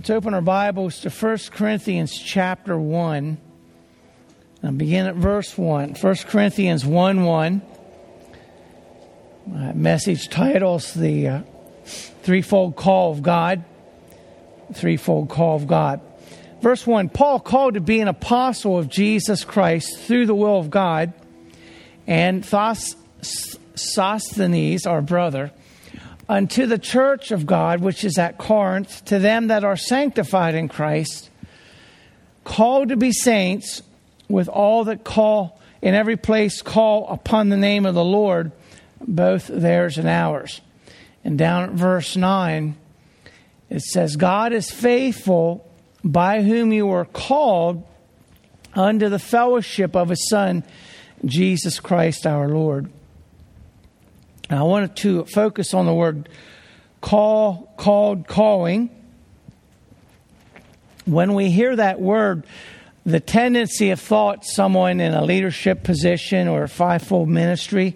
Let's open our Bibles to 1 Corinthians chapter 1. And begin at verse 1. 1 Corinthians 1:1. My message titles the threefold call of God. Threefold call of God. Verse 1, Paul, called to be an apostle of Jesus Christ through the will of God, and Sosthenes, our brother, unto the church of God which is at Corinth, to them that are sanctified in Christ, called to be saints, with all that call in every place call upon the name of the Lord, both theirs and ours. And down at verse 9, it says, God is faithful, by whom you were called unto the fellowship of His Son, Jesus Christ our Lord. And I wanted to focus on the word call, called, calling. When we hear that word, the tendency of thought, someone in a leadership position or a fivefold ministry,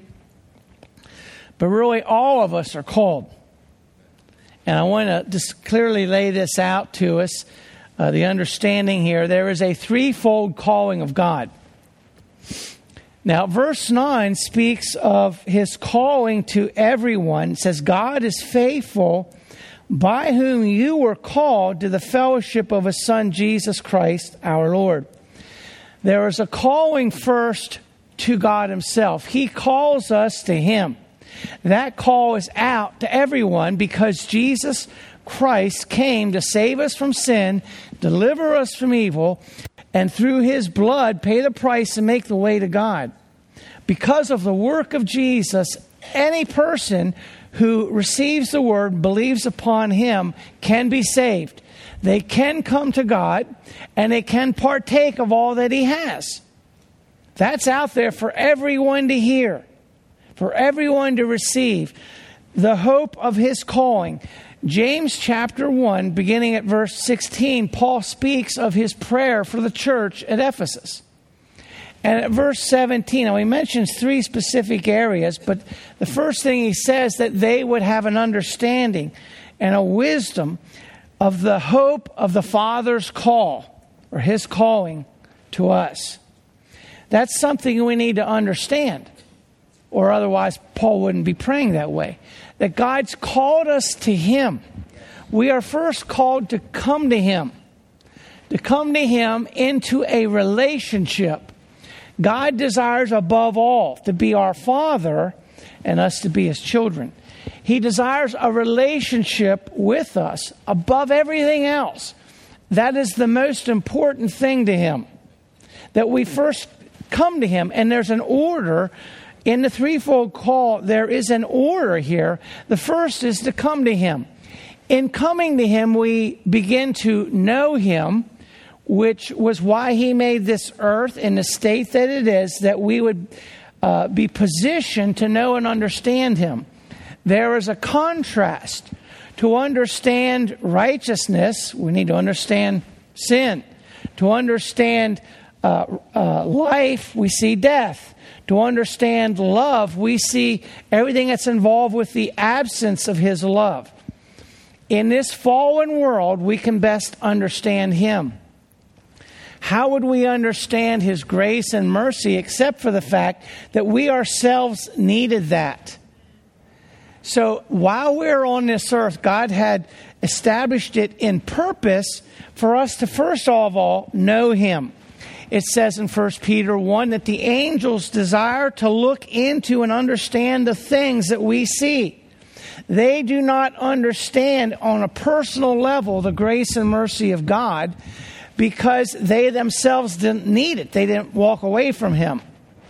but really all of us are called. And I want to just clearly lay this out to us, the understanding here. There is a threefold calling of God. Now, verse 9 speaks of His calling to everyone. It says, God is faithful, by whom you were called to the fellowship of His Son, Jesus Christ, our Lord. There is a calling first to God Himself. He calls us to Him. That call is out to everyone because Jesus Christ came to save us from sin, deliver us from evil, and through His blood pay the price and make the way to God. Because of the work of Jesus, any person who receives the Word, believes upon Him, can be saved. They can come to God, and they can partake of all that He has. That's out there for everyone to hear, for everyone to receive. The hope of His calling. James chapter 1, beginning at verse 16, Paul speaks of his prayer for the church at Ephesus. And at verse 17, now he mentions three specific areas, but the first thing he says that they would have an understanding and a wisdom of the hope of the Father's call, or His calling to us. That's something we need to understand, or otherwise Paul wouldn't be praying that way. That God's called us to Him. We are first called to come to Him. To come to Him into a relationship. God desires above all to be our Father and us to be His children. He desires a relationship with us above everything else. That is the most important thing to Him. That we first come to Him, and there's an order. In the threefold call, there is an order here. The first is to come to Him. In coming to Him, we begin to know Him, which was why He made this earth in the state that it is, that we would be positioned to know and understand Him. There is a contrast. To understand righteousness, we need to understand sin. To understand life, we see death. To understand love, we see everything that's involved with the absence of His love. In this fallen world, we can best understand Him. How would we understand His grace and mercy except for the fact that we ourselves needed that? So while we're on this earth, God had established it in purpose for us to first of all know Him. It says in 1 Peter 1 that the angels desire to look into and understand the things that we see. They do not understand on a personal level the grace and mercy of God because they themselves didn't need it. They didn't walk away from Him.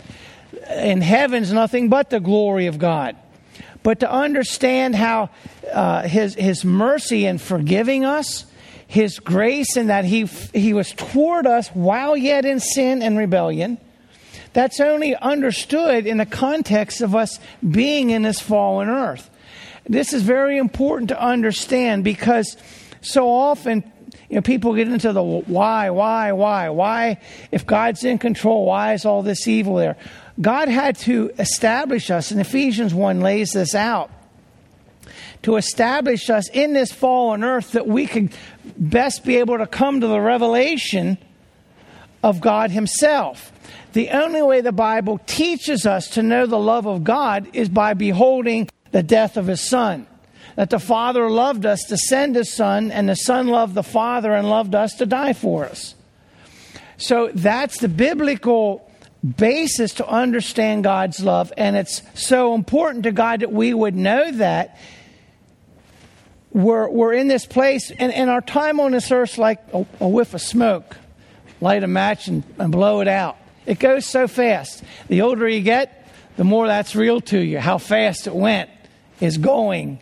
In heaven's nothing but the glory of God. But to understand how His mercy in forgiving us, His grace in that He was toward us while yet in sin and rebellion, that's only understood in the context of us being in this fallen earth. This is very important to understand because so often people get into the why. If God's in control, why is all this evil there? God had to establish us, and Ephesians 1 lays this out, to establish us in this fallen earth that we could best be able to come to the revelation of God himself. The only way the Bible teaches us to know the love of God is by beholding the death of his Son. That the Father loved us to send his Son, and the Son loved the Father and loved us to die for us. So that's the biblical basis to understand God's love, and it's so important to God that we would know that we're in this place, and our time on this earth is like a whiff of smoke. Light a match and blow it out. It goes so fast. The older you get, the more that's real to you. How fast it went is gone.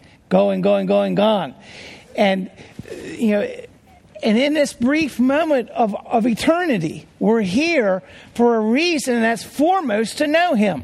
And, you know, and in this brief moment of eternity, we're here for a reason, and that's foremost to know him.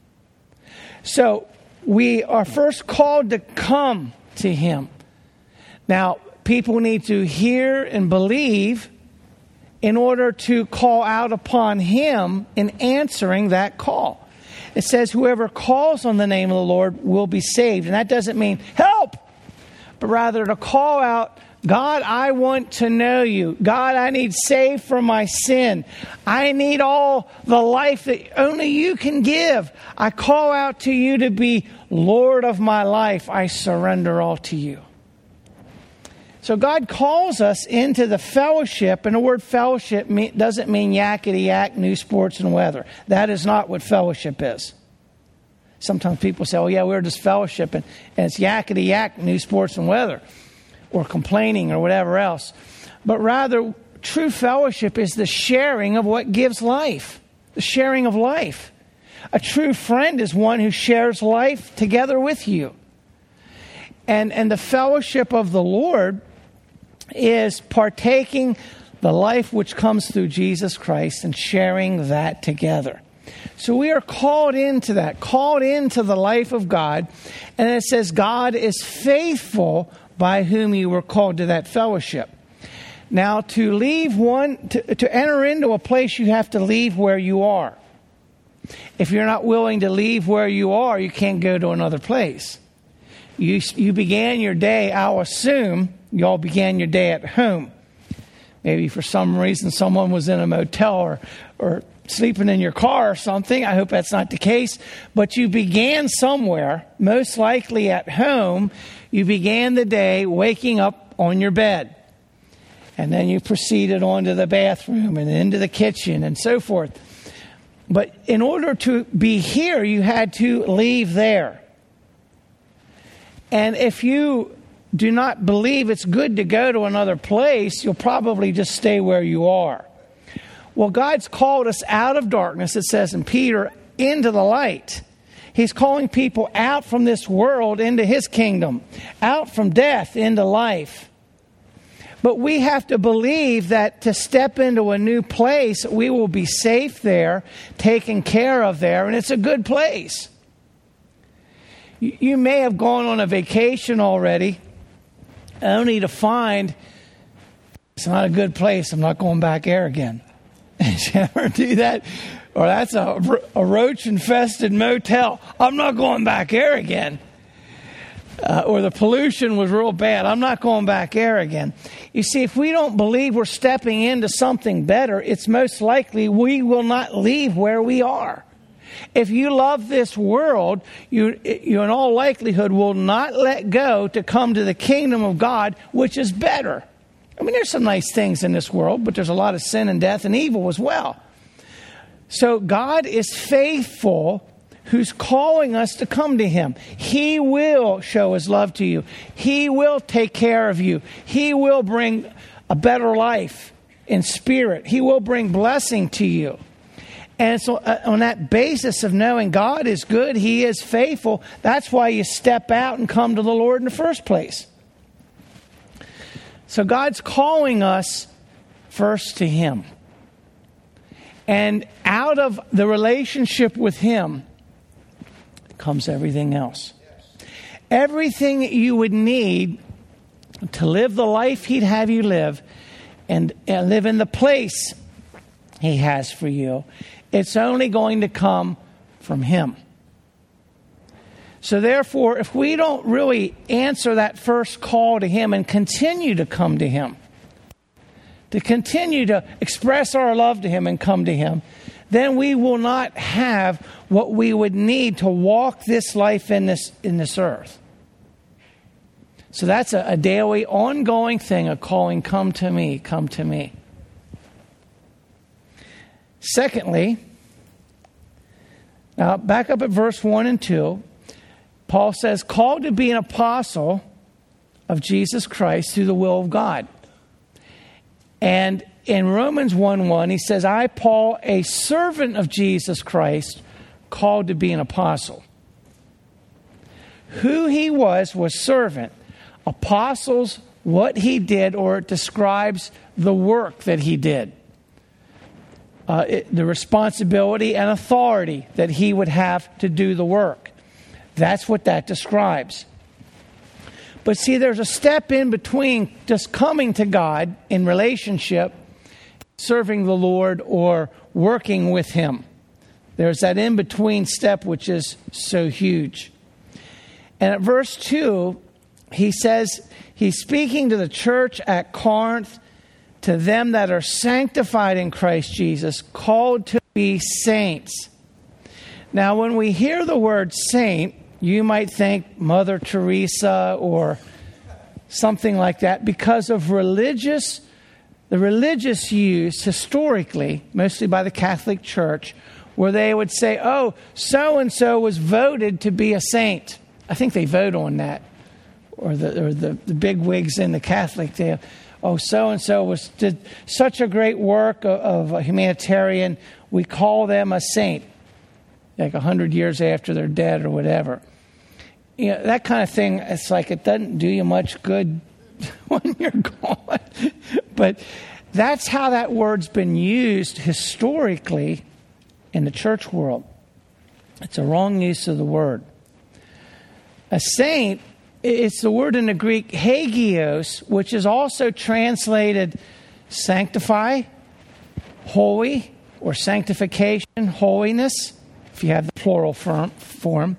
So we are first called to come to him. Now, people need to hear and believe in order to call out upon him in answering that call. It says, whoever calls on the name of the Lord will be saved. And that doesn't mean help, but rather to call out, God, I want to know you. God, I need saved from my sin. I need all the life that only you can give. I call out to you to be Lord of my life. I surrender all to you. So God calls us into the fellowship, and the word fellowship doesn't mean yakety-yak, news, sports, and weather. That is not what fellowship is. Sometimes people say, oh yeah, we're just fellowship, and it's yakety-yak, news, sports, and weather, or complaining, or whatever else. But rather, true fellowship is the sharing of what gives life, the sharing of life. A true friend is one who shares life together with you. And the fellowship of the Lord is partaking the life which comes through Jesus Christ and sharing that together. So we are called into that, called into the life of God. And it says God is faithful by whom you were called to that fellowship. Now, to leave to enter into a place, you have to leave where you are. If you're not willing to leave where you are, you can't go to another place. You began your day, I'll assume, you all began your day at home. Maybe for some reason someone was in a motel or sleeping in your car or something. I hope that's not the case. But you began somewhere, most likely at home. You began the day waking up on your bed. And then you proceeded on to the bathroom and into the kitchen and so forth. But in order to be here, you had to leave there. And if you do not believe it's good to go to another place, you'll probably just stay where you are. Well, God's called us out of darkness, it says in Peter, into the light. He's calling people out from this world into his kingdom, out from death into life. But we have to believe that to step into a new place, we will be safe there, taken care of there, and it's a good place. You may have gone on a vacation already, only to find it's not a good place. I'm not going back there again. Did you ever do that? Or that's a roach-infested motel. I'm not going back there again. Or the pollution was real bad. I'm not going back there again. You see, if we don't believe we're stepping into something better, it's most likely we will not leave where we are. If you love this world, you in all likelihood will not let go to come to the kingdom of God, which is better. I mean, there's some nice things in this world, but there's a lot of sin and death and evil as well. So God is faithful, who's calling us to come to him. He will show his love to you. He will take care of you. He will bring a better life in spirit. He will bring blessing to you. And so on that basis of knowing God is good, he is faithful, that's why you step out and come to the Lord in the first place. So God's calling us first to him. And out of the relationship with him comes everything else. Everything that you would need to live the life he'd have you live and live in the place he has for you, it's only going to come from him. So therefore, if we don't really answer that first call to Him and continue to come to Him, to continue to express our love to Him and come to Him, then we will not have what we would need to walk this life in this earth. So that's a daily, ongoing thing, a calling, come to me, come to me. Secondly, now back up at verse 1 and 2, Paul says, called to be an apostle of Jesus Christ through the will of God. And in Romans 1:1, he says, I, Paul, a servant of Jesus Christ, called to be an apostle. Who he was servant. Apostles, what he did, or it describes the work that he did. The responsibility and authority that he would have to do the work. That's what that describes. But see, there's a step in between just coming to God in relationship, serving the Lord, or working with Him. There's that in-between step which is so huge. And at verse 2, he says, he's speaking to the church at Corinth, to them that are sanctified in Christ Jesus, called to be saints. Now, when we hear the word saint, you might think Mother Teresa or something like that because of the religious use historically, mostly by the Catholic Church, where they would say, oh, so-and-so was voted to be a saint. I think they vote on that. Or the big wigs in the Catholic, they so-and-so did such a great work of a humanitarian, we call them a saint, like 100 years after they're dead or whatever. You know, that kind of thing, it's like it doesn't do you much good when you're gone. But that's how that word's been used historically in the church world. It's a wrong use of the word. A saint, it's the word in the Greek hagios, which is also translated sanctify, holy, or sanctification, holiness, if you have the plural form,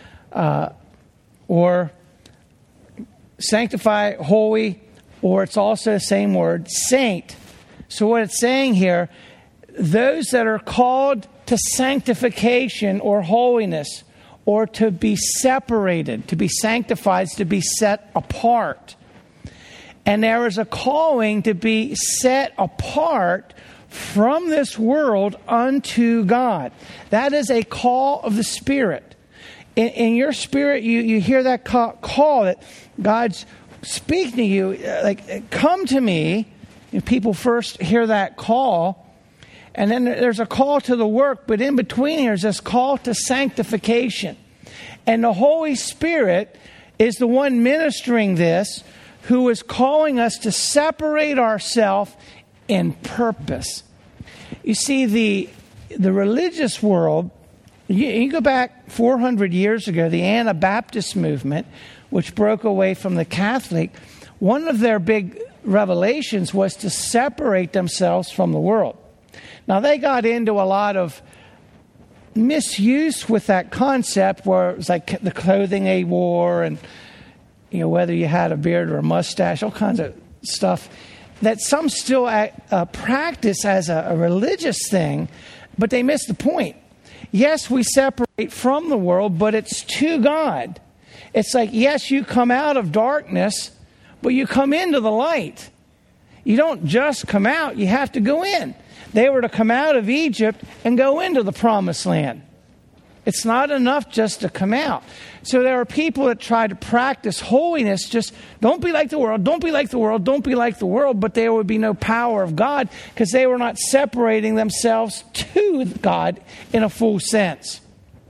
or sanctify, holy, or it's also the same word, saint. So what it's saying here, those that are called to sanctification or holiness, or to be separated, to be sanctified, to be set apart. And there is a calling to be set apart from this world unto God. That is a call of the Spirit. In your spirit, you hear that call that God's speaking to you, like, come to me. And people first hear that call. And then there's a call to the work, but in between here is this call to sanctification. And the Holy Spirit is the one ministering this, who is calling us to separate ourselves in purpose. You see, the religious world, you go back 400 years ago, the Anabaptist movement, which broke away from the Catholic, one of their big revelations was to separate themselves from the world. Now, they got into a lot of misuse with that concept, where it was like the clothing they wore, and whether you had a beard or a mustache, all kinds of stuff that some still practice as a religious thing, but they missed the point. Yes, we separate from the world, but it's to God. It's like, yes, you come out of darkness, but you come into the light. You don't just come out, you have to go in. They were to come out of Egypt and go into the promised land. It's not enough just to come out. So there are people that try to practice holiness, just don't be like the world, don't be like the world, don't be like the world, but there would be no power of God because they were not separating themselves to God in a full sense.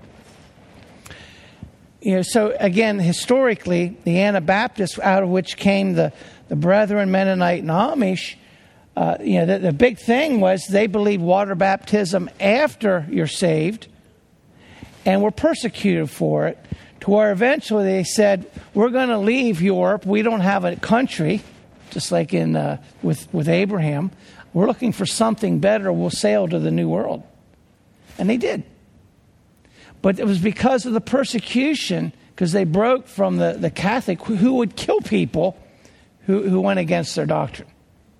So again, historically, the Anabaptists, out of which came the Brethren, Mennonite, and Amish, the big thing was they believed water baptism after you're saved, and were persecuted for it, to where eventually they said, we're going to leave Europe. We don't have a country, just like with Abraham. We're looking for something better. We'll sail to the New World. And they did. But it was because of the persecution, because they broke from the Catholic who would kill people who went against their doctrine.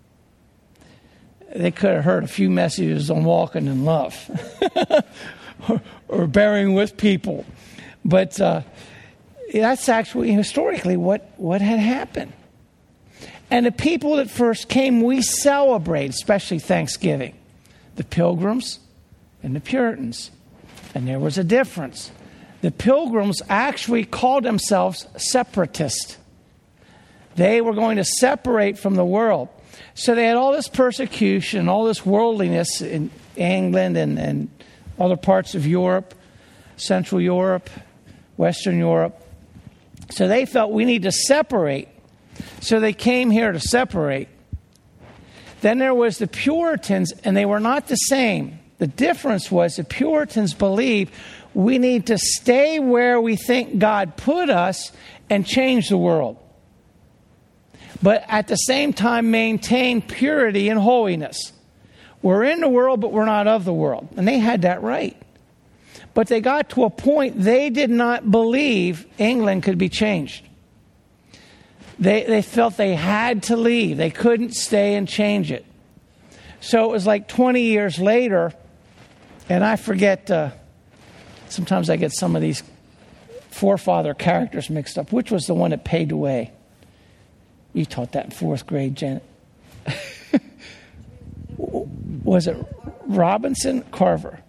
They could have heard a few messages on walking in love or bearing with people. But that's actually historically what had happened. And the people that first came, we celebrate, especially Thanksgiving. The Pilgrims and the Puritans. And there was a difference. The Pilgrims actually called themselves separatists. They were going to separate from the world. So they had all this persecution, all this worldliness in England and other parts of Europe, Central Europe, Western Europe. So they felt we need to separate. So they came here to separate. Then there was the Puritans, and they were not the same. The difference was the Puritans believed we need to stay where we think God put us and change the world. But at the same time, maintain purity and holiness. We're in the world, but we're not of the world. And they had that right. But they got to a point they did not believe England could be changed. They felt they had to leave. They couldn't stay and change it. So it was like 20 years later, and I forget, sometimes I get some of these forefather characters mixed up. Which was the one that paved the way? You taught that in 4th grade, Janet. Was it Robinson? Carver?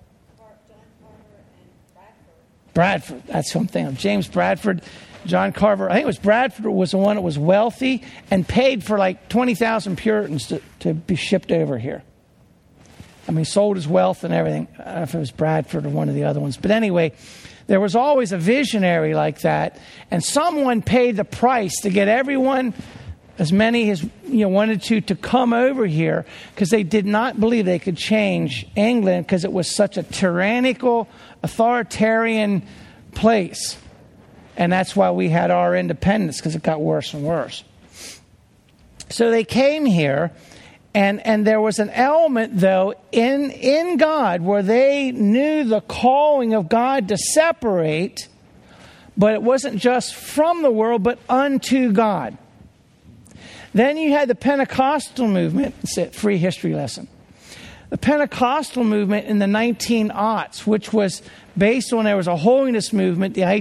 Bradford. That's something. James Bradford. John Carver. I think it was Bradford was the one that was wealthy and paid for like 20,000 Puritans to be shipped over here. I mean, sold his wealth and everything. I don't know if it was Bradford or one of the other ones. But anyway, there was always a visionary like that. And someone paid the price to get everyone, as many as wanted to come over here, because they did not believe they could change England because it was such a tyrannical, authoritarian place. And that's why we had our independence, because it got worse and worse. So they came here, and there was an element, though, in God where they knew the calling of God to separate, but it wasn't just from the world, but unto God. Then you had the Pentecostal movement. It's a free history lesson. The Pentecostal movement in the 1900s, which was based on, there was a holiness movement, the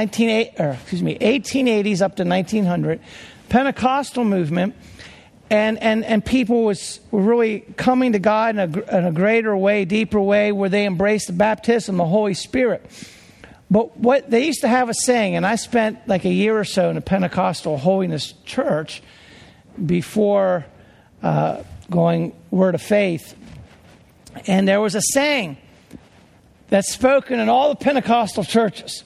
1880s up to 1900, Pentecostal movement, and people were really coming to God in a greater way, deeper way, where they embraced the baptism, the Holy Spirit. But what they used to have a saying, and I spent like a year or so in a Pentecostal holiness church before going Word of Faith. And there was a saying that's spoken in all the Pentecostal churches.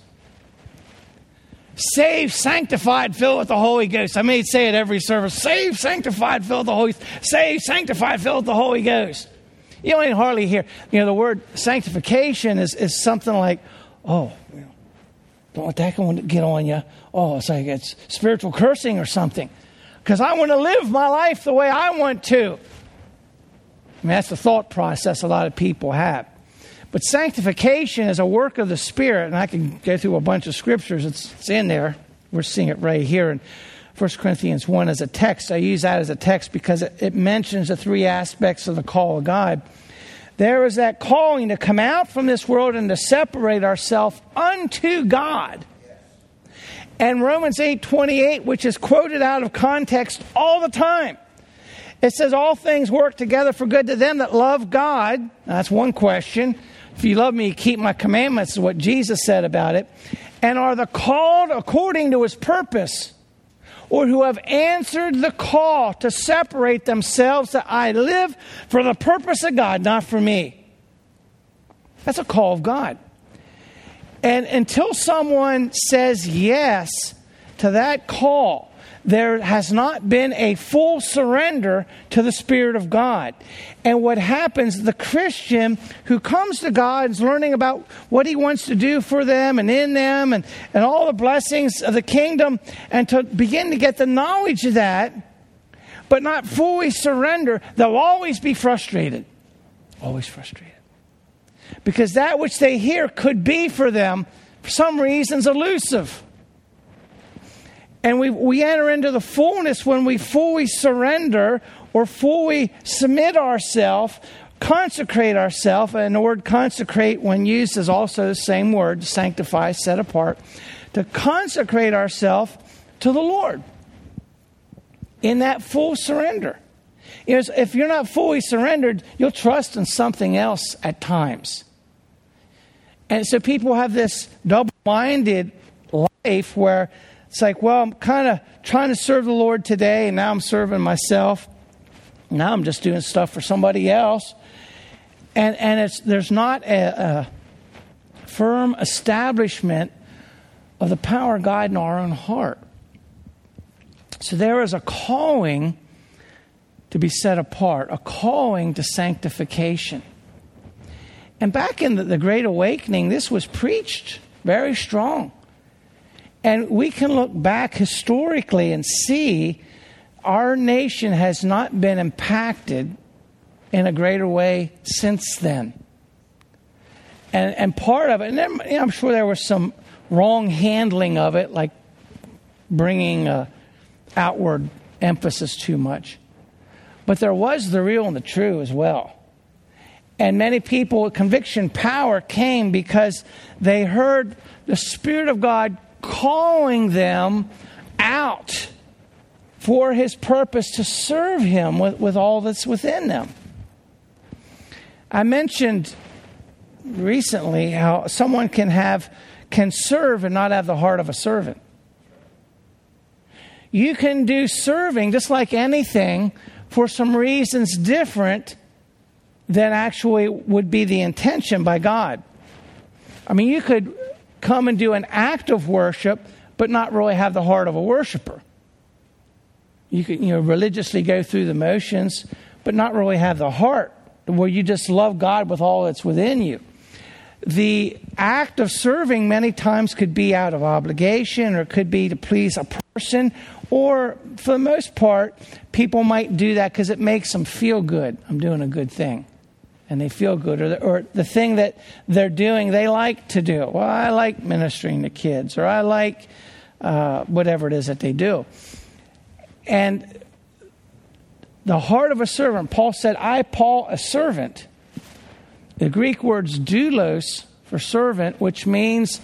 Saved, sanctified, filled with the Holy Ghost. I may say it every service. Saved, sanctified, filled with the Holy Ghost. Saved, sanctified, filled with the Holy Ghost. You don't even hardly hear. The word sanctification is something like, don't let that get on you. Oh, it's like it's spiritual cursing or something. Because I want to live my life the way I want to. I mean, that's the thought process a lot of people have. But sanctification is a work of the Spirit, and I can go through a bunch of scriptures. It's in there. We're seeing it right here in 1 Corinthians 1 as a text. I use that as a text because it mentions the three aspects of the call of God. There is that calling to come out from this world and to separate ourselves unto God. And Romans 8:28, which is quoted out of context all the time. It says, all things work together for good to them that love God. Now, that's one question. If you love me, keep my commandments, is what Jesus said about it. And are the called according to his purpose, or who have answered the call to separate themselves, that I live for the purpose of God, not for me. That's a call of God. And until someone says yes to that call, there has not been a full surrender to the Spirit of God. And what happens, the Christian who comes to God is learning about what he wants to do for them and in them and all the blessings of the kingdom, and to begin to get the knowledge of that, but not fully surrender, they'll always be frustrated. Always frustrated. Because that which they hear could be for them, for some reasons, elusive. And we enter into the fullness when we fully surrender or fully submit ourselves, consecrate ourselves. And the word consecrate, when used, is also the same word, sanctify, set apart. To consecrate ourselves to the Lord in that full surrender. If you're not fully surrendered, you'll trust in something else at times. And so people have this double-minded life where it's like, well, I'm kind of trying to serve the Lord today, and now I'm serving myself. Now I'm just doing stuff for somebody else. And there's not a firm establishment of the power of God in our own heart. So there is a calling to be set apart, a calling to sanctification. And back in the Great Awakening, this was preached very strong. And we can look back historically and see our nation has not been impacted in a greater way since then. And part of it, and then, I'm sure there was some wrong handling of it, like bringing outward emphasis too much. But there was the real and the true as well. And many people, conviction power came because they heard the Spirit of God calling them out for His purpose to serve Him with all that's within them. I mentioned recently how someone can serve and not have the heart of a servant. You can do serving just like anything for some reasons different than actually would be the intention by God. I mean, you could come and do an act of worship, but not really have the heart of a worshiper. You could, religiously go through the motions, but not really have the heart where you just love God with all that's within you. The act of serving many times could be out of obligation, or it could be to please a person, or for the most part, people might do that because it makes them feel good. I'm doing a good thing. And they feel good, or the thing that they're doing, they like to do. Well, I like ministering to kids, or I like whatever it is that they do. And the heart of a servant, Paul said, I, Paul, a servant. The Greek word's doulos for servant, which means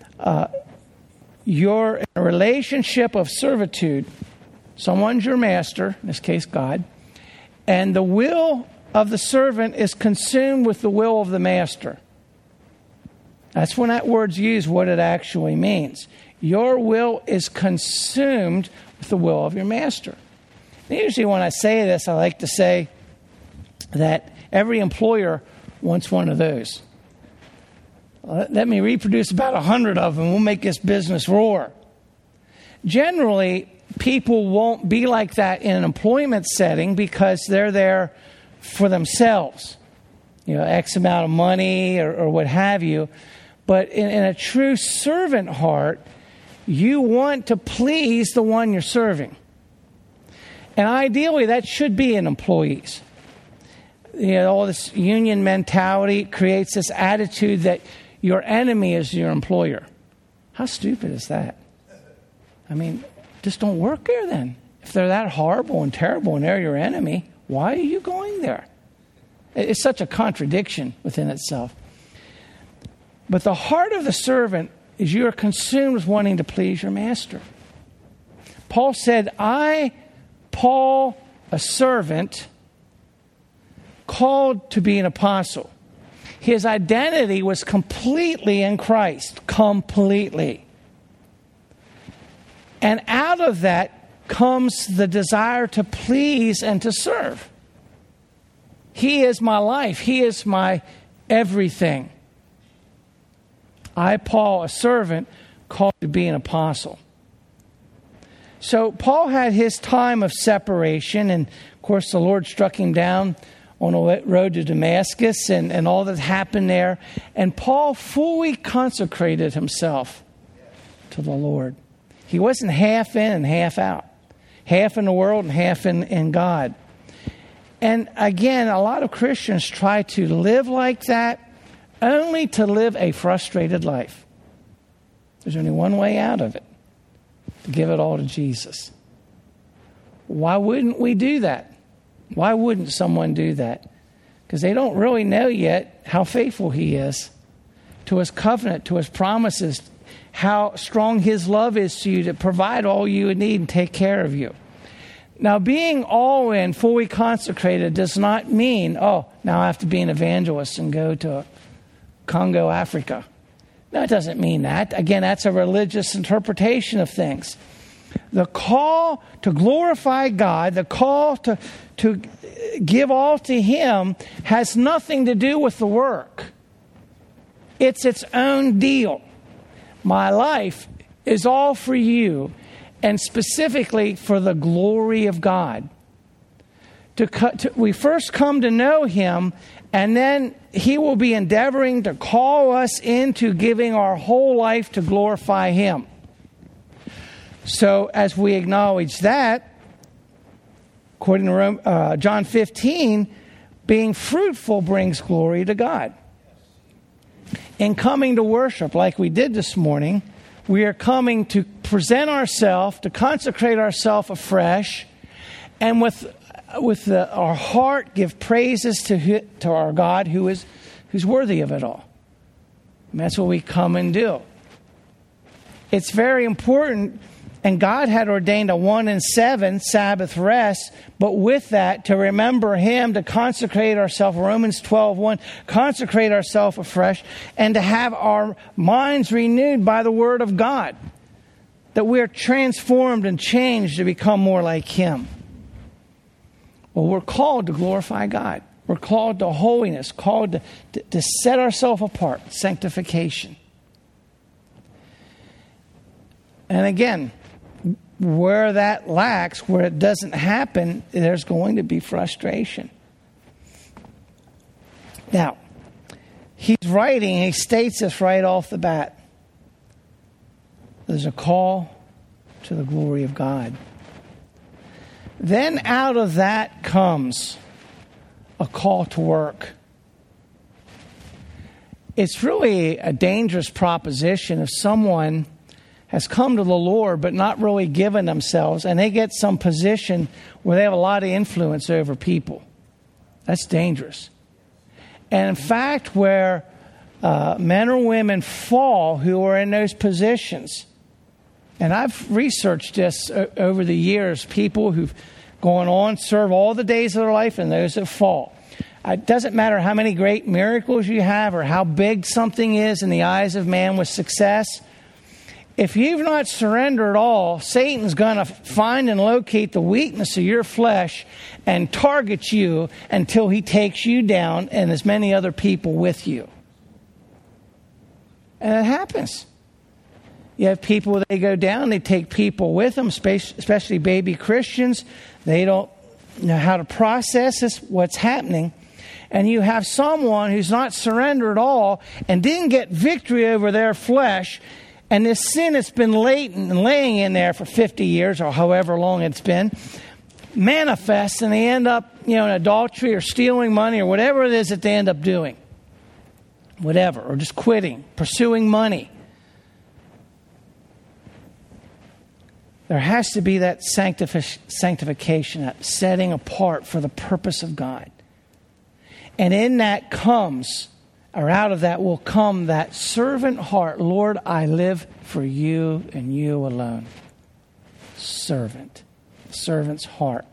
you're in a relationship of servitude. Someone's your master, in this case God, and the will of the servant is consumed with the will of the master. That's when that word's used, what it actually means. Your will is consumed with the will of your master. And usually when I say this, I like to say that every employer wants one of those. Let me reproduce about 100 of them. We'll make this business roar. Generally, people won't be like that in an employment setting because they're there for themselves. X amount of money or what have you. But in a true servant heart, you want to please the one you're serving. And ideally, that should be in employees. All this union mentality creates this attitude that your enemy is your employer. How stupid is that? I mean, just don't work there then. If they're that horrible and terrible and they're your enemy, why are you going there? It's such a contradiction within itself. But the heart of the servant is you are consumed with wanting to please your master. Paul said, I, Paul, a servant, called to be an apostle. His identity was completely in Christ. Completely. And out of that comes the desire to please and to serve. He is my life. He is my everything. I, Paul, a servant, called to be an apostle. So Paul had his time of separation, and of course the Lord struck him down on the road to Damascus and all that happened there. And Paul fully consecrated himself to the Lord. He wasn't half in and half out. Half in the world and half in God. And again, a lot of Christians try to live like that, only to live a frustrated life. There's only one way out of it, to give it all to Jesus. Why wouldn't we do that? Why wouldn't someone do that? Because they don't really know yet how faithful he is to his covenant, to his promises, how strong his love is to you to provide all you would need and take care of you. Now, being all in, fully consecrated does not mean, oh, now I have to be an evangelist and go to Congo, Africa. No, it doesn't mean that. Again, that's a religious interpretation of things. The call to glorify God, the call to give all to him has nothing to do with the work. It's its own deal. My life is all for you, and specifically for the glory of God. We first come to know him, and then he will be endeavoring to call us into giving our whole life to glorify him. So as we acknowledge that, according to John 15, being fruitful brings glory to God. In coming to worship, like we did this morning, we are coming to present ourselves, to consecrate ourselves afresh, and with our heart give praises to our God who's worthy of it all. And that's what we come and do. It's very important. And God had ordained a 1 and 7 Sabbath rest, but with that, to remember him, to consecrate ourselves, Romans 12:1, consecrate ourselves afresh, and to have our minds renewed by the word of God, that we are transformed and changed to become more like him. Well, we're called to glorify God. We're called to holiness, called to set ourselves apart, sanctification. And again, where that lacks, where it doesn't happen, there's going to be frustration. Now, he states this right off the bat. There's a call to the glory of God. Then out of that comes a call to work. It's really a dangerous proposition if someone has come to the Lord but not really given themselves, and they get some position where they have a lot of influence over people. That's dangerous. And in fact, where men or women fall who are in those positions, and I've researched this over the years, people who've gone on, serve all the days of their life, and those that fall. It doesn't matter how many great miracles you have or how big something is in the eyes of man with success. If you've not surrendered all, Satan's going to find and locate the weakness of your flesh and target you until he takes you down and as many other people with you. And it happens. You have people, they go down, they take people with them, especially baby Christians. They don't know how to process this, what's happening. And you have someone who's not surrendered all and didn't get victory over their flesh. And this sin has been latent and laying in there for 50 years or however long it's been, manifests, and they end up, in adultery or stealing money or whatever it is that they end up doing. Whatever, or just quitting, pursuing money. There has to be that sanctification, that setting apart for the purpose of God. And in that comes, or out of that will come that servant heart. Lord, I live for you and you alone. Servant's heart.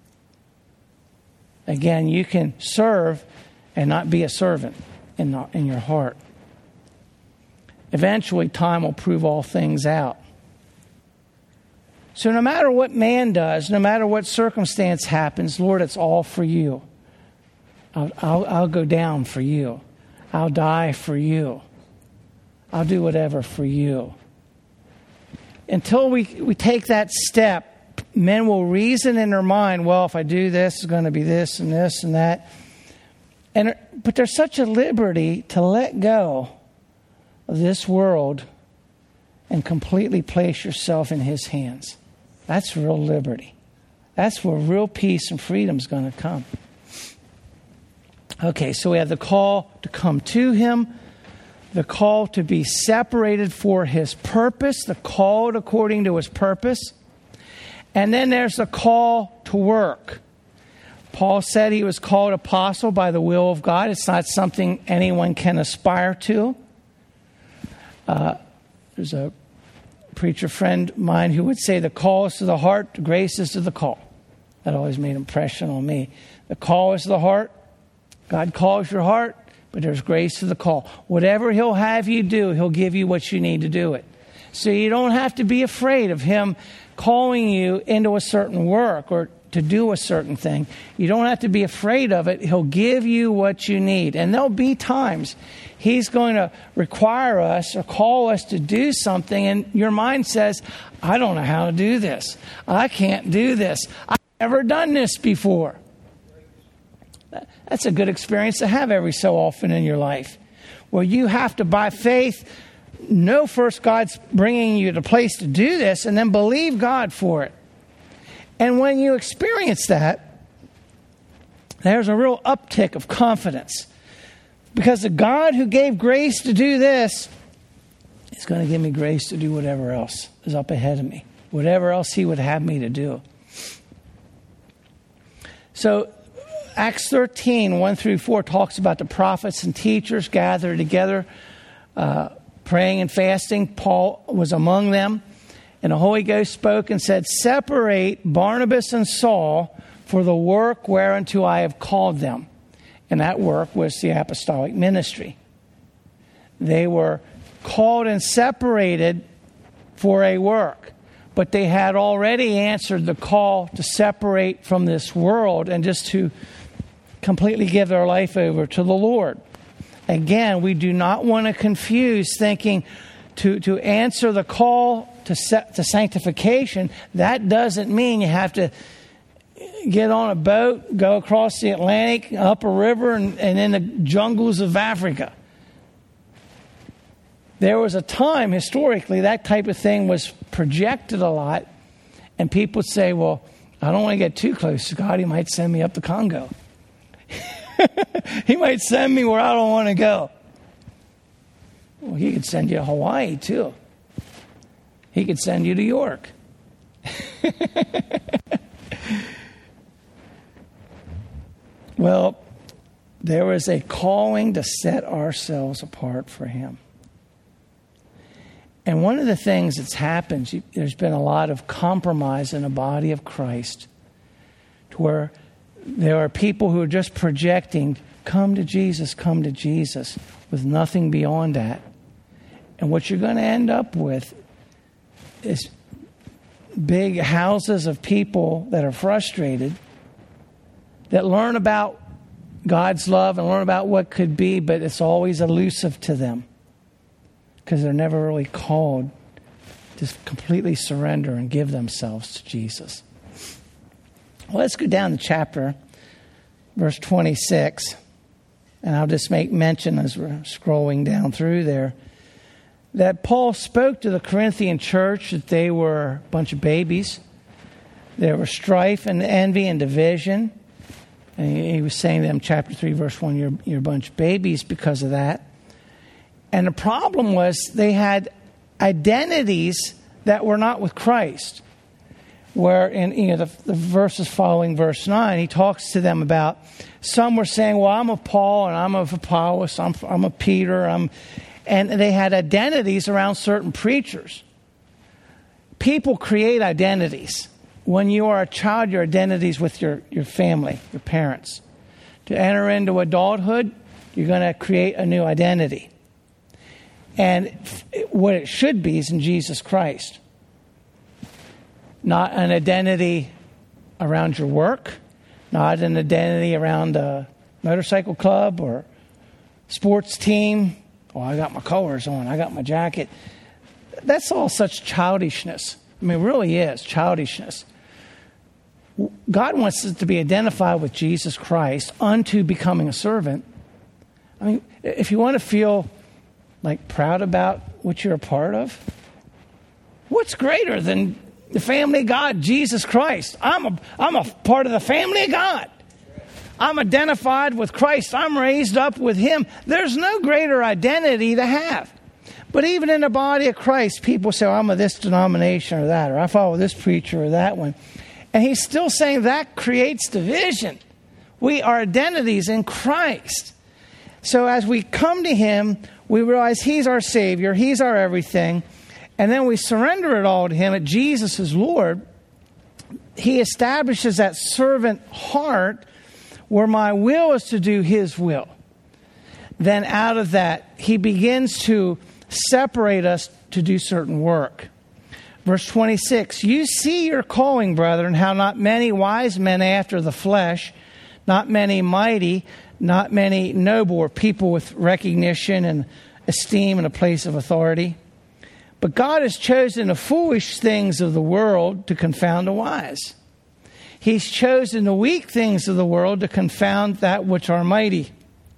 Again, you can serve and not be a servant in your heart. Eventually, time will prove all things out. So no matter what man does, no matter what circumstance happens, Lord, it's all for you. I'll go down for you. I'll die for you. I'll do whatever for you. Until we take that step, men will reason in their mind, well, if I do this, it's going to be this and this and that. But there's such a liberty to let go of this world and completely place yourself in his hands. That's real liberty. That's where real peace and freedom is going to come. Okay, so we have the call to come to him, the call to be separated for His purpose, the called according to His purpose. And then there's the call to work. Paul said he was called apostle by the will of God. It's not something anyone can aspire to. There's a preacher friend of mine who would say the call is to the heart, the grace is to the call. That always made an impression on me. The call is to the heart. God calls your heart, but there's grace to the call. Whatever He'll have you do, He'll give you what you need to do it. So you don't have to be afraid of Him calling you into a certain work or to do a certain thing. You don't have to be afraid of it. He'll give you what you need. And there'll be times He's going to require us or call us to do something, and your mind says, I don't know how to do this. I can't do this. I've never done this before. That's a good experience to have every so often in your life, where you have to, by faith, know first God's bringing you to a place to do this, and then believe God for it. And when you experience that, there's a real uptick of confidence. Because the God who gave grace to do this is going to give me grace to do whatever else is up ahead of me. Whatever else He would have me to do. So Acts 13, 1 through 4 talks about the prophets and teachers gathered together, praying and fasting. Paul was among them. And the Holy Ghost spoke and said, separate Barnabas and Saul for the work whereunto I have called them. And that work was the apostolic ministry. They were called and separated for a work. But they had already answered the call to separate from this world and just to completely give their life over to the Lord. Again, we do not want to confuse thinking to answer the call to sanctification. That doesn't mean you have to get on a boat, go across the Atlantic, up a river, and in the jungles of Africa. There was a time, historically, that type of thing was projected a lot. And people would say, well, I don't want to get too close to God. He might send me up the Congo. He might send me where I don't want to go. Well, He could send you to Hawaii, too. He could send you to York. Well, there was a calling to set ourselves apart for Him. And one of the things that's happened, there's been a lot of compromise in the body of Christ, to where there are people who are just projecting, come to Jesus, with nothing beyond that. And what you're going to end up with is big houses of people that are frustrated, that learn about God's love and learn about what could be, but it's always elusive to them because they're never really called to completely surrender and give themselves to Jesus. Well, let's go down the chapter, verse 26, and I'll just make mention as we're scrolling down through there, that Paul spoke to the Corinthian church that they were a bunch of babies. There was strife and envy and division. And he was saying to them, chapter 3, verse 1, you're a bunch of babies because of that. And the problem was they had identities that were not with Christ. Where in the verses following verse 9, he talks to them about, some were saying, well, I'm of Paul and I'm of Apollos, I'm of Peter. And they had identities around certain preachers. People create identities. When you are a child, your identity is with your family, your parents. To enter into adulthood, you're going to create a new identity. And what it should be is in Jesus Christ. Not an identity around your work, not an identity around a motorcycle club or sports team. Oh, I got my colors on, I got my jacket. That's all such childishness. I mean, it really is childishness. God wants us to be identified with Jesus Christ unto becoming a servant. I mean, if you want to feel like proud about what you're a part of, what's greater than the family of God, Jesus Christ? I'm a part of the family of God. I'm identified with Christ. I'm raised up with him. There's no greater identity to have. But even in the body of Christ, people say, I'm of this denomination or that, or I follow this preacher or that one. And he's still saying that creates division. Our identities in Christ. So as we come to him, we realize he's our Savior, he's our everything, and then we surrender it all to him, that Jesus is Lord. He establishes that servant heart where my will is to do his will. Then out of that, he begins to separate us to do certain work. Verse 26, you see your calling, brethren, how not many wise men after the flesh, not many mighty, not many noble, or people with recognition and esteem and a place of authority. But God has chosen the foolish things of the world to confound the wise. He's chosen the weak things of the world to confound that which are mighty.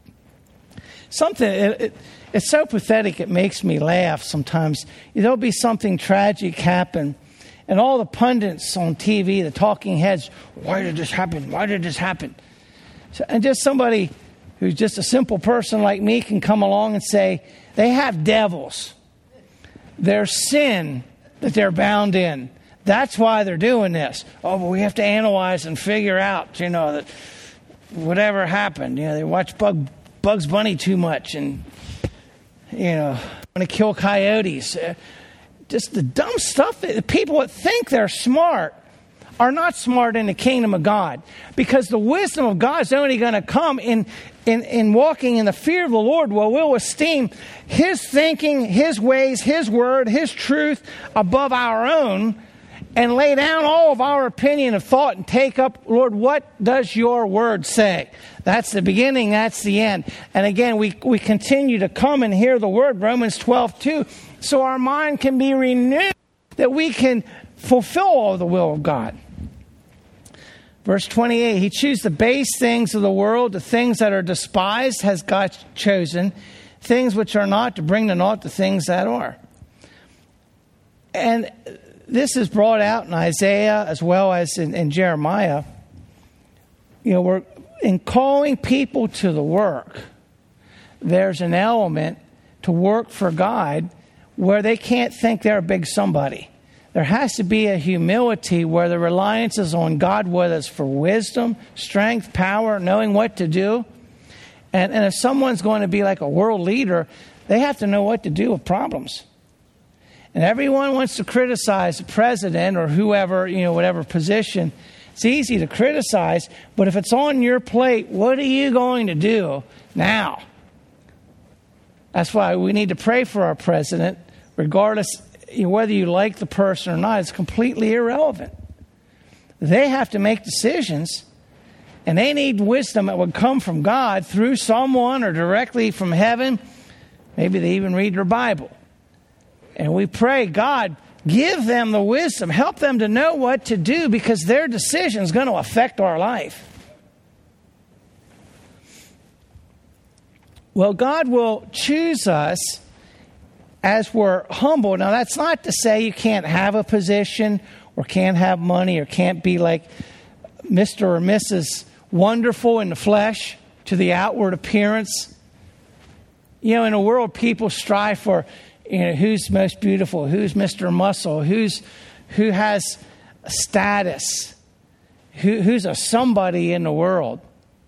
It's so pathetic it makes me laugh sometimes. There'll be something tragic happen, and all the pundits on TV, the talking heads, why did this happen? Why did this happen? And just somebody who's just a simple person like me can come along and say, they have devils. There's sin that they're bound in. That's why they're doing this. Oh, but we have to analyze and figure out, that whatever happened. They watch Bugs Bunny too much and, want to kill coyotes. Just the dumb stuff. The people that think they're smart are not smart in the kingdom of God, because the wisdom of God is only going to come in walking in the fear of the Lord, where we'll esteem his thinking, his ways, his word, his truth above our own, and lay down all of our opinion of thought and take up, Lord, what does your word say? That's the beginning, that's the end. And again, we continue to come and hear the word, Romans 12:2, so our mind can be renewed, that we can fulfill all the will of God. Verse 28, he chose the base things of the world, the things that are despised has God chosen, things which are not, to bring to naught the things that are. And this is brought out in Isaiah as well as in Jeremiah. We're in calling people to the work. There's an element to work for God where they can't think they're a big somebody. There has to be a humility where the reliance is on God, whether it's for wisdom, strength, power, knowing what to do. And if someone's going to be like a world leader, they have to know what to do with problems. And everyone wants to criticize the president or whoever, whatever position. It's easy to criticize, but if it's on your plate, what are you going to do now? That's why we need to pray for our president, regardless whether you like the person or not. It's completely irrelevant. They have to make decisions, and they need wisdom that would come from God through someone or directly from heaven. Maybe they even read their Bible. And we pray, God, give them the wisdom. Help them to know what to do, because their decision is going to affect our life. Well, God will choose us as we're humble. Now, that's not to say you can't have a position or can't have money or can't be like Mr. or Mrs. Wonderful in the flesh to the outward appearance. In the world, people strive for, who's most beautiful, who's Mr. Muscle, who has status, who's a somebody in the world.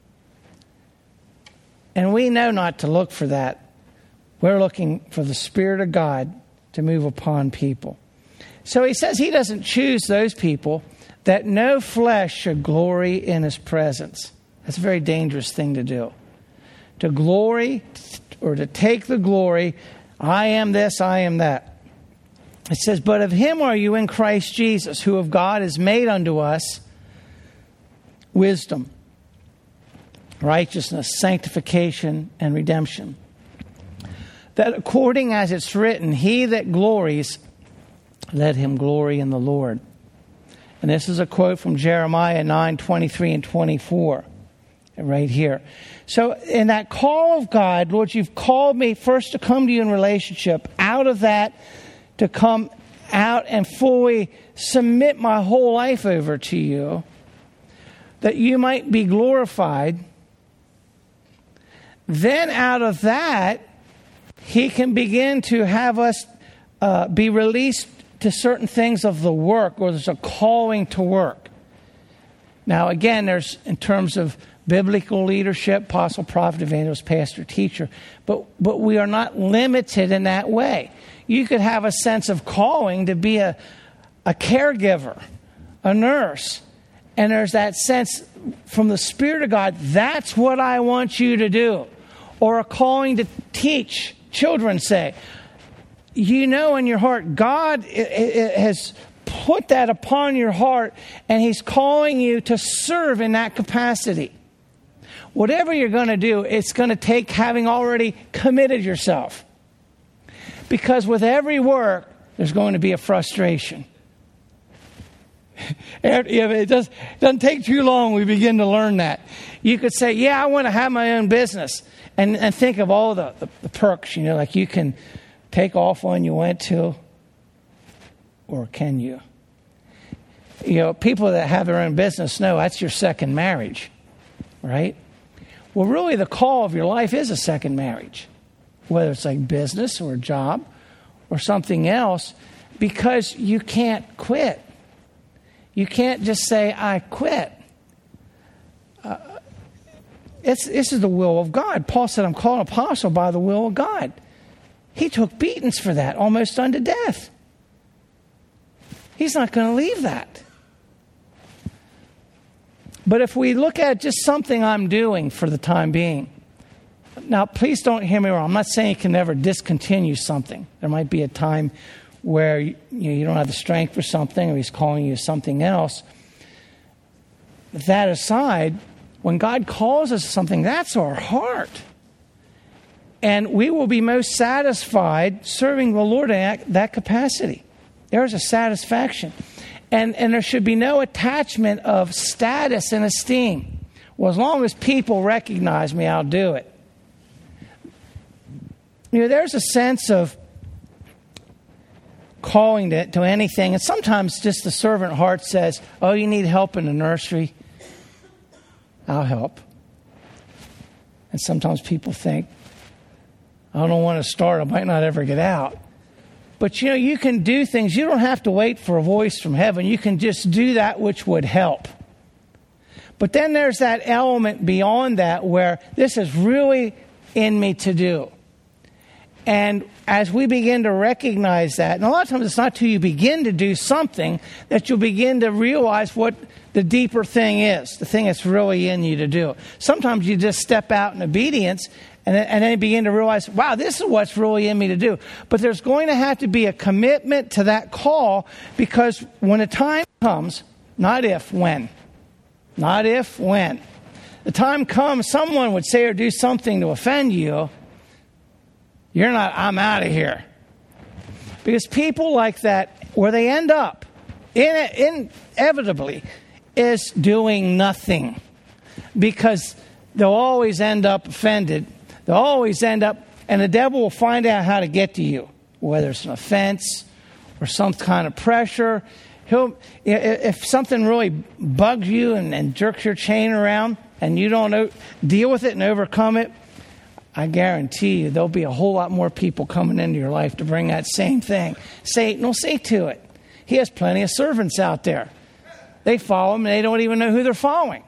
And we know not to look for that. We're looking for the Spirit of God to move upon people. So he says he doesn't choose those people, that no flesh should glory in his presence. That's a very dangerous thing to do. To glory or to take the glory, I am this, I am that. It says, but of him are you in Christ Jesus, who of God is made unto us wisdom, righteousness, sanctification, and redemption. That according as it's written, he that glories, let him glory in the Lord. And this is a quote from Jeremiah 9:23 and 24, right here. So in that call of God, Lord, you've called me first to come to you in relationship. Out of that, to come out and fully submit my whole life over to you. that you might be glorified. Then out of that, he can begin to have us be released to certain things of the work, or there's a calling to work. Now, again, there's in terms of biblical leadership, apostle, prophet, evangelist, pastor, teacher, but we are not limited in that way. You could have a sense of calling to be a caregiver, a nurse, and there's that sense from the Spirit of God, that's what I want you to do. Or a calling to teach children, say. You know in your heart, God has put that upon your heart, and He's calling you to serve in that capacity. Whatever you're going to do, it's going to take having already committed yourself. Because with every work, there's going to be a frustration. It doesn't take too long, we begin to learn that. You could say, yeah, I want to have my own business. And think of all the perks, like you can take off when you went to, or can you? People that have their own business know that's your second marriage, right? Well, really the call of your life is a second marriage, whether it's like business or a job or something else, because you can't quit. You can't just say, I quit. This is the will of God. Paul said, I'm called an apostle by the will of God. He took beatings for that, almost unto death. He's not going to leave that. But if we look at just something I'm doing for the time being, now please don't hear me wrong. I'm not saying you can never discontinue something. There might be a time where you don't have the strength for something, or He's calling you to something else. That aside, when God calls us to something, that's our heart. And we will be most satisfied serving the Lord in that capacity. There's a satisfaction. And there should be no attachment of status and esteem. Well, as long as people recognize me, I'll do it. There's a sense of calling to anything. And sometimes just the servant heart says, oh, you need help in the nursery? I'll help. And sometimes people think, I don't want to start. I might not ever get out. But, you can do things. You don't have to wait for a voice from heaven. You can just do that which would help. But then there's that element beyond that where this is really in me to do. And as we begin to recognize that, and a lot of times it's not till you begin to do something that you'll begin to realize what the deeper thing is, the thing that's really in you to do. Sometimes you just step out in obedience and then you begin to realize, wow, this is what's really in me to do. But there's going to have to be a commitment to that call, because when the time comes, not if, when. Not if, when. The time comes, someone would say or do something to offend you. You're not, I'm out of here. Because people like that, where they end up, inevitably, is doing nothing. Because they'll always end up offended. They'll always end up, and the devil will find out how to get to you, whether it's an offense or some kind of pressure. If something really bugs you and jerks your chain around, and you don't deal with it and overcome it, I guarantee you there'll be a whole lot more people coming into your life to bring that same thing. Satan will see to it. He has plenty of servants out there. They follow him and they don't even know who they're following.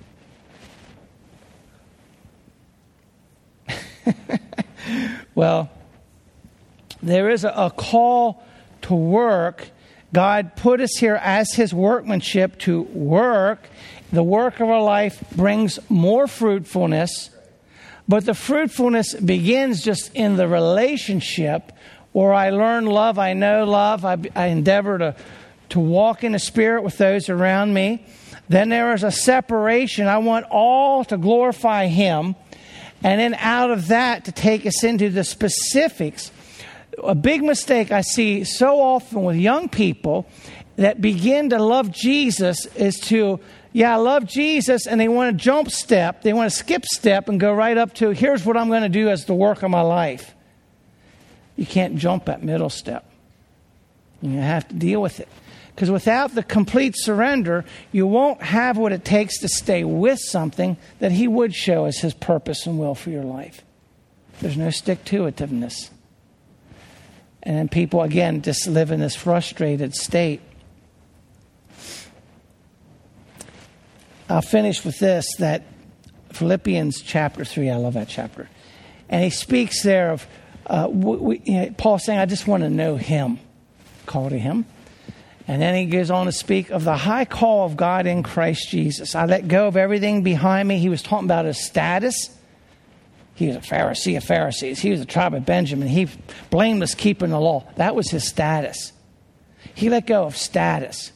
Well, there is a call to work. God put us here as His workmanship to work. The work of our life brings more fruitfulness. But the fruitfulness begins just in the relationship where I learn love, I know love, I endeavor to walk in the Spirit with those around me. Then there is a separation. I want all to glorify Him. And then out of that to take us into the specifics. A big mistake I see so often with young people that begin to love Jesus is to, I love Jesus, and they want to jump step, they want to skip step and go right up to, here's what I'm going to do as the work of my life. You can't jump at middle step. You have to deal with it. Because without the complete surrender, you won't have what it takes to stay with something that he would show as his purpose and will for your life. There's no stick-to-itiveness. And then people, again, just live in this frustrated state. I'll finish with this, that Philippians chapter 3, I love that chapter. And he speaks there of, Paul saying, I just want to know him. Call to him. And then he goes on to speak of the high call of God in Christ Jesus. I let go of everything behind me. He was talking about his status. He was a Pharisee of Pharisees. He was a tribe of Benjamin. He blameless keeping the law. That was his status. He let go of status.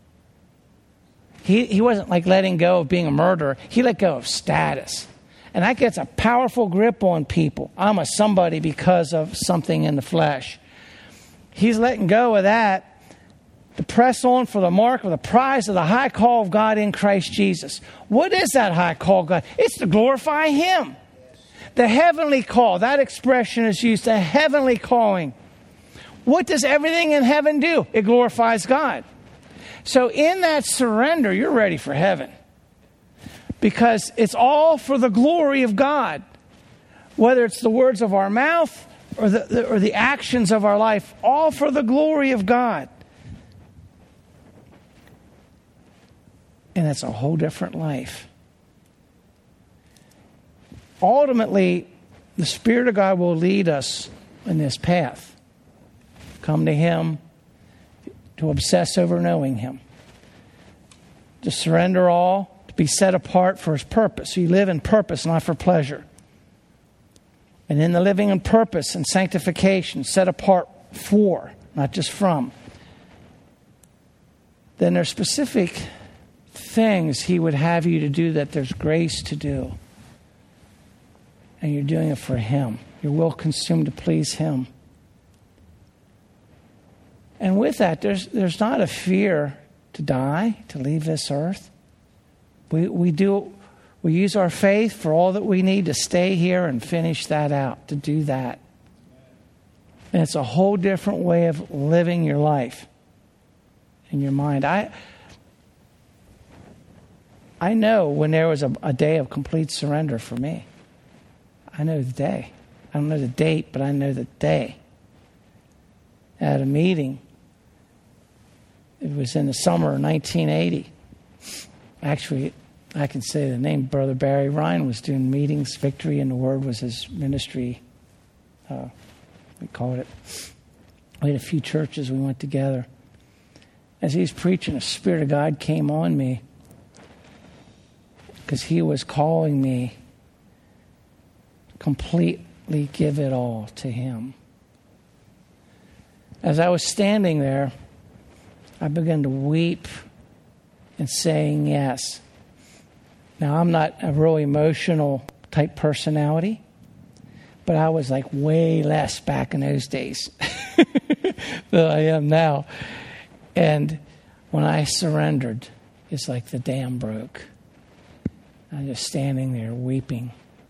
He wasn't like letting go of being a murderer. He let go of status. And that gets a powerful grip on people. I'm a somebody because of something in the flesh. He's letting go of that to press on for the mark of the prize of the high call of God in Christ Jesus. What is that high call of God? It's to glorify him. The heavenly call, that expression is used, the heavenly calling. What does everything in heaven do? It glorifies God. So in that surrender, you're ready for heaven. Because it's all for the glory of God. Whether it's the words of our mouth or the actions of our life, all for the glory of God. And it's a whole different life. Ultimately, the Spirit of God will lead us in this path. Come to him, to obsess over knowing him, to surrender all, to be set apart for his purpose. So you live in purpose, not for pleasure. And in the living in purpose and sanctification, set apart for, not just from, then there's specific things he would have you to do that there's grace to do. And you're doing it for him. Your will consumed to please him. And with that, there's not a fear to die, to leave this earth. We use our faith for all that we need to stay here and finish that out, to do that. And it's a whole different way of living your life in your mind. I know when there was a day of complete surrender for me. I know the day. I don't know the date, but I know the day. At a meeting, it was in the summer of 1980. Actually, I can say the name. Brother Barry Ryan was doing meetings. Victory in the Word was his ministry. We called it. We had a few churches. We went together. As he was preaching, the Spirit of God came on me because he was calling me to completely give it all to him. As I was standing there, I began to weep and saying yes. Now, I'm not a really emotional type personality, but I was like way less back in those days than I am now. And when I surrendered, it's like the dam broke. I'm just standing there weeping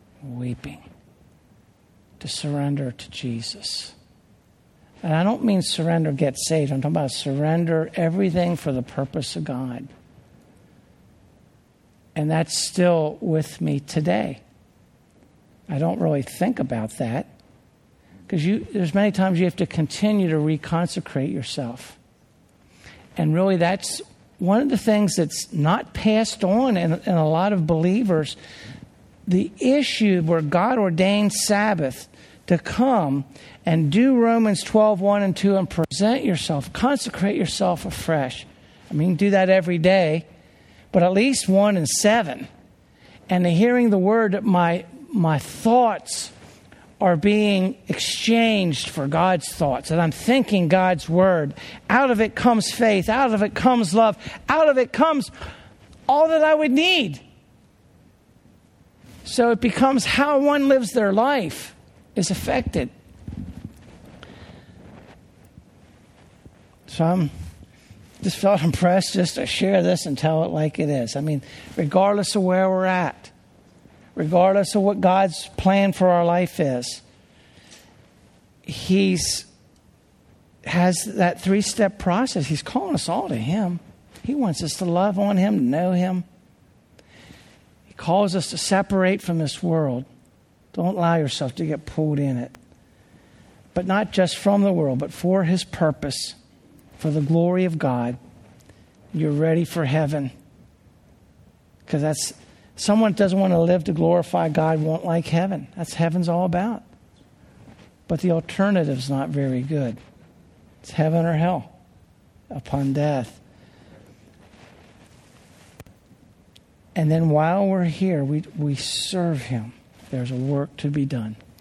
to surrender to Jesus. And I don't mean surrender, get saved. I'm talking about surrender everything for the purpose of God. And that's still with me today. I don't really think about that because there's many times you have to continue to reconsecrate yourself. And really that's one of the things that's not passed on in a lot of believers. The issue where God ordained Sabbath to come and do Romans 12:1 and 2 and present yourself, consecrate yourself afresh. I mean, do that every day, but at least 1 and 7. And hearing the word, my thoughts are being exchanged for God's thoughts, that I'm thinking God's word. Out of it comes faith. Out of it comes love. Out of it comes all that I would need. So it becomes how one lives their life is affected. So I'm just felt impressed just to share this and tell it like it is. I mean, regardless of where we're at, regardless of what God's plan for our life is, He's has that 3-step process. He's calling us all to Him. He wants us to love on Him, to know Him. He calls us to separate from this world. Don't allow yourself to get pulled in it. But not just from the world, but for His purpose, for the glory of God. You're ready for heaven. Because someone that doesn't want to live to glorify God won't like heaven. That's heaven's all about. But the alternative's not very good. It's heaven or hell upon death. And then while we're here, we serve Him. There's a work to be done.